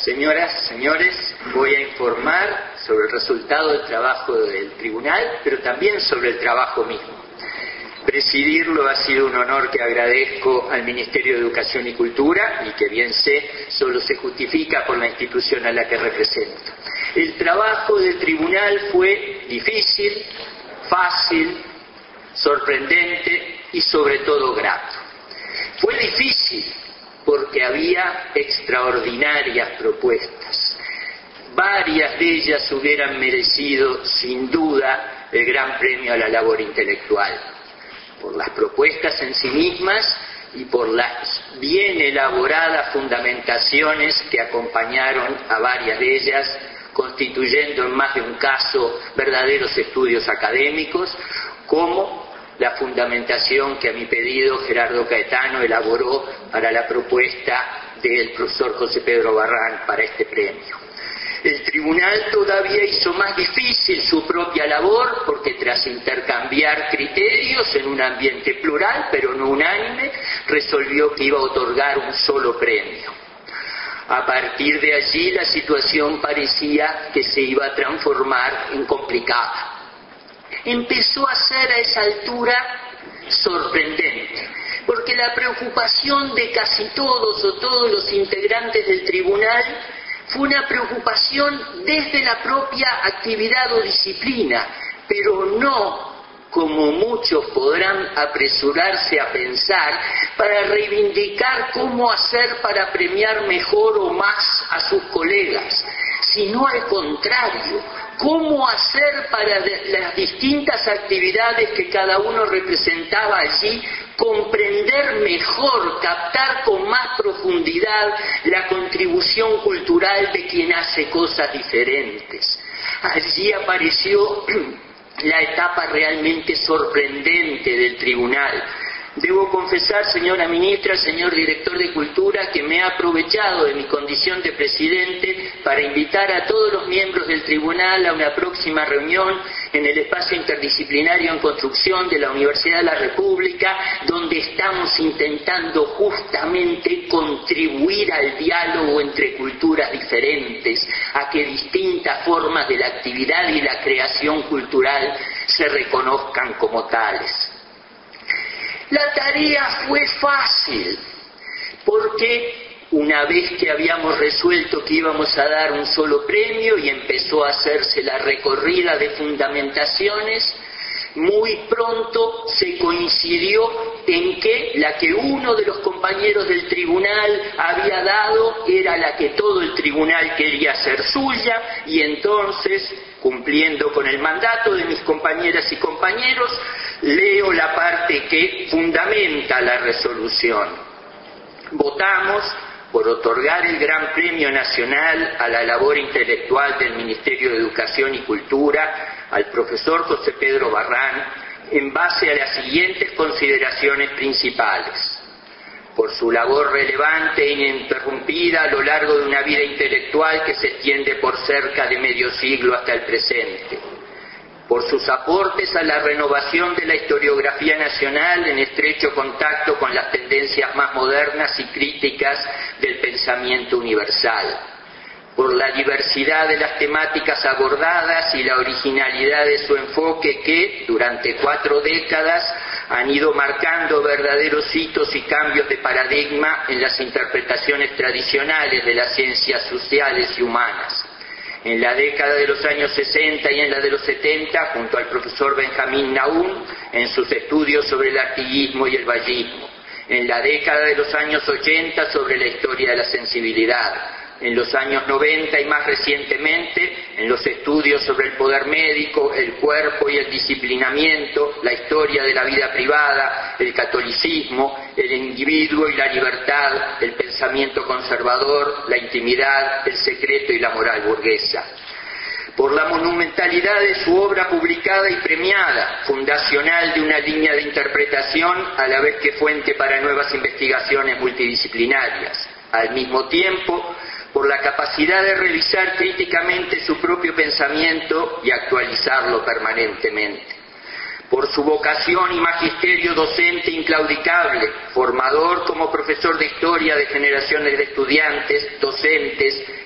Señoras, señores, voy a informar sobre el resultado del trabajo del tribunal, pero también sobre el trabajo mismo. Presidirlo ha sido un honor que agradezco al Ministerio de Educación y Cultura y que, bien sé, solo se justifica por la institución a la que represento. El trabajo del tribunal fue difícil, fácil, sorprendente y sobre todo grato. Fue difícil porque había extraordinarias propuestas. Varias de ellas hubieran merecido, sin duda, el Gran Premio a la Labor Intelectual, por las propuestas en sí mismas y por las bien elaboradas fundamentaciones que acompañaron a varias de ellas, constituyendo en más de un caso verdaderos estudios académicos, como la fundamentación que a mi pedido Gerardo Caetano elaboró para la propuesta del profesor José Pedro Barrán para este premio. El tribunal todavía hizo más difícil su propia labor porque tras intercambiar criterios en un ambiente plural pero no unánime, resolvió que iba a otorgar un solo premio. A partir de allí la situación parecía que se iba a transformar en complicada. Empezó a ser a esa altura sorprendente, porque la preocupación de casi todos o todos los integrantes del tribunal fue una preocupación desde la propia actividad o disciplina, pero no, como muchos podrán apresurarse a pensar, para reivindicar cómo hacer para premiar mejor o más a sus colegas, sino al contrario, cómo hacer para las distintas actividades que cada uno representaba allí, comprender mejor, captar con más profundidad la contribución cultural de quien hace cosas diferentes. Allí apareció la etapa realmente sorprendente del tribunal. Debo confesar, señora ministra, señor director de Cultura, que me he aprovechado de mi condición de presidente para invitar a todos los miembros del tribunal a una próxima reunión en el espacio interdisciplinario en construcción de la Universidad de la República, donde estamos intentando justamente contribuir al diálogo entre culturas diferentes, a que distintas formas de la actividad y la creación cultural se reconozcan como tales. La tarea fue fácil, porque una vez que habíamos resuelto que íbamos a dar un solo premio y empezó a hacerse la recorrida de fundamentaciones, muy pronto se coincidió en que la que uno de los compañeros del tribunal había dado era la que todo el tribunal quería hacer suya, y entonces, cumpliendo con el mandato de mis compañeras y compañeros, leo la parte que fundamenta la resolución. Votamos por otorgar el Gran Premio Nacional a la Labor Intelectual del Ministerio de Educación y Cultura al profesor José Pedro Barrán en base a las siguientes consideraciones principales. Por su labor relevante e ininterrumpida a lo largo de una vida intelectual que se extiende por cerca de medio siglo hasta el presente. Por sus aportes a la renovación de la historiografía nacional en estrecho contacto con las tendencias más modernas y críticas del pensamiento universal. Por la diversidad de las temáticas abordadas y la originalidad de su enfoque que, durante 4 décadas, han ido marcando verdaderos hitos y cambios de paradigma en las interpretaciones tradicionales de las ciencias sociales y humanas. En la década de los años 60 y en la de los 70, junto al profesor Benjamín Nahum, en sus estudios sobre el artiguismo y el vallismo. En la década de los años 80, sobre la historia de la sensibilidad. En los años 90 y más recientemente, en los estudios sobre el poder médico, el cuerpo y el disciplinamiento, la historia de la vida privada, el catolicismo, el individuo y la libertad, el pensamiento conservador, la intimidad, el secreto y la moral burguesa. Por la monumentalidad de su obra publicada y premiada, fundacional de una línea de interpretación a la vez que fuente para nuevas investigaciones multidisciplinarias. Al mismo tiempo, por la capacidad de revisar críticamente su propio pensamiento y actualizarlo permanentemente. Por su vocación y magisterio docente inclaudicable, formador como profesor de historia de generaciones de estudiantes, docentes,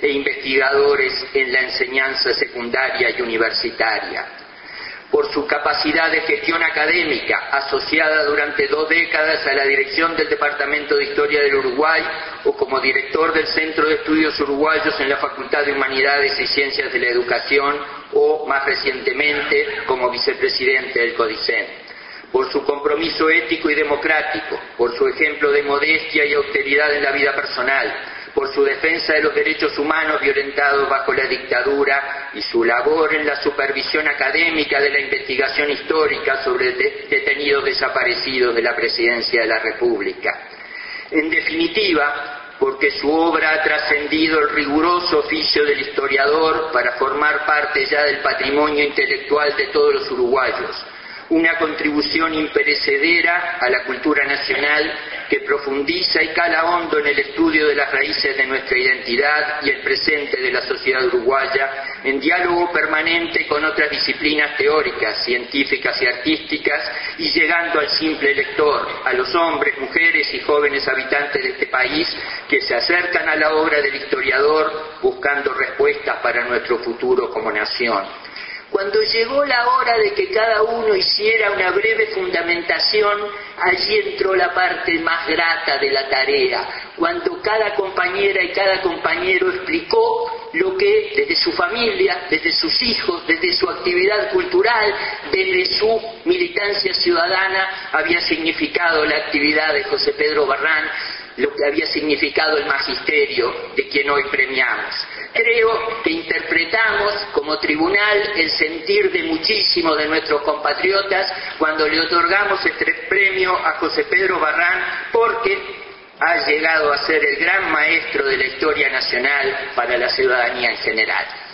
e investigadores en la enseñanza secundaria y universitaria. Por su capacidad de gestión académica, asociada durante 2 décadas a la dirección del Departamento de Historia del Uruguay o como director del Centro de Estudios Uruguayos en la Facultad de Humanidades y Ciencias de la Educación o, más recientemente, como vicepresidente del CODICEN. Por su compromiso ético y democrático, por su ejemplo de modestia y austeridad en la vida personal, por su defensa de los derechos humanos violentados bajo la dictadura y su labor en la supervisión académica de la investigación histórica sobre detenidos desaparecidos de la Presidencia de la República. En definitiva, porque su obra ha trascendido el riguroso oficio del historiador para formar parte ya del patrimonio intelectual de todos los uruguayos, una contribución imperecedera a la cultura nacional que profundiza y cala hondo en el estudio de las raíces de nuestra identidad y el presente de la sociedad uruguaya, en diálogo permanente con otras disciplinas teóricas, científicas y artísticas, y llegando al simple lector, a los hombres, mujeres y jóvenes habitantes de este país que se acercan a la obra del historiador buscando respuestas para nuestro futuro como nación. Cuando llegó la hora de que cada uno hiciera una breve fundamentación, allí entró la parte más grata de la tarea, cuando cada compañera y cada compañero explicó lo que desde su familia, desde sus hijos, desde su actividad cultural, desde su militancia ciudadana, había significado la actividad de José Pedro Barrán, lo que había significado el magisterio de quien hoy premiamos. Creo que interpretamos como tribunal el sentir de muchísimos de nuestros compatriotas cuando le otorgamos este premio a José Pedro Barrán, porque ha llegado a ser el gran maestro de la historia nacional para la ciudadanía en general.